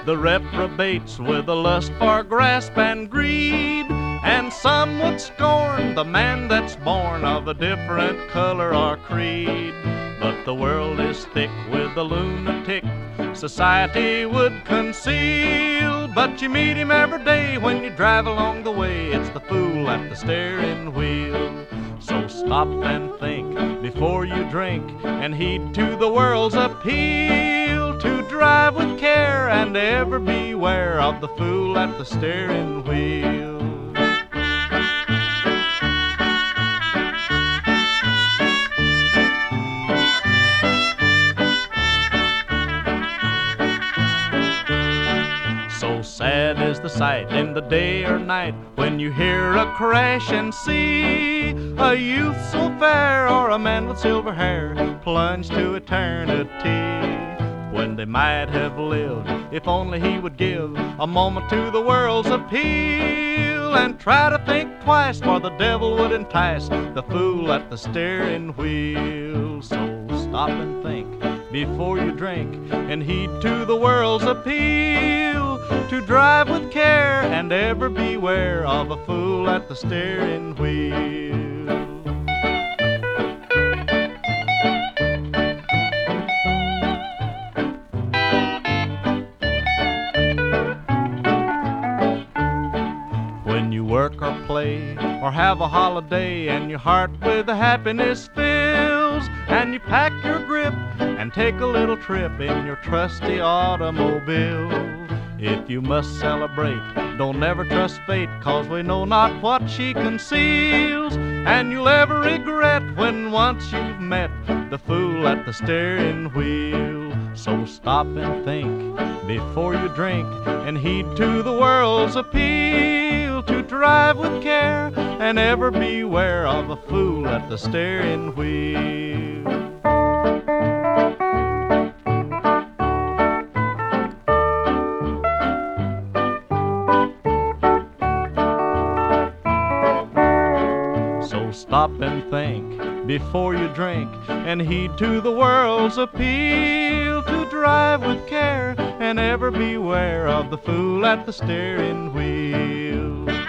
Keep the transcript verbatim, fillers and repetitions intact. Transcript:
the reprobates with a lust for grasp and greed. And some would scorn the man that's born of a different color or creed. But the world is thick with the lunatic society would conceal. But you meet him every day when you drive along the way. It's the fool at the steering wheel. So stop and think before you drink, and heed to the world's appeal to drive with care and ever beware of the fool at the steering wheel. So sad is the sight in the day or night when you hear a crash and see a youth so fair or a man with silver hair plunge to eternity, when they might have lived if only he would give a moment to the world's appeal and try to think twice, for the devil would entice the fool at the steering wheel. So stop and think before you drink, and heed to the world's appeal to drive with care and ever beware of a fool at the steering wheel. When you work or play or have a holiday and your heart with happiness fills, and you pack your grip and take a little trip in your trusty automobile. If you must celebrate, don't ever trust fate, 'cause we know not what she conceals, and you'll ever regret when once you've met the fool at the steering wheel. So stop and think before you drink, and heed to the world's appeal to drive with care and ever beware of a fool at the steering wheel. So stop and think before you drink, and heed to the world's appeal to drive with care and ever beware of the fool at the steering wheel.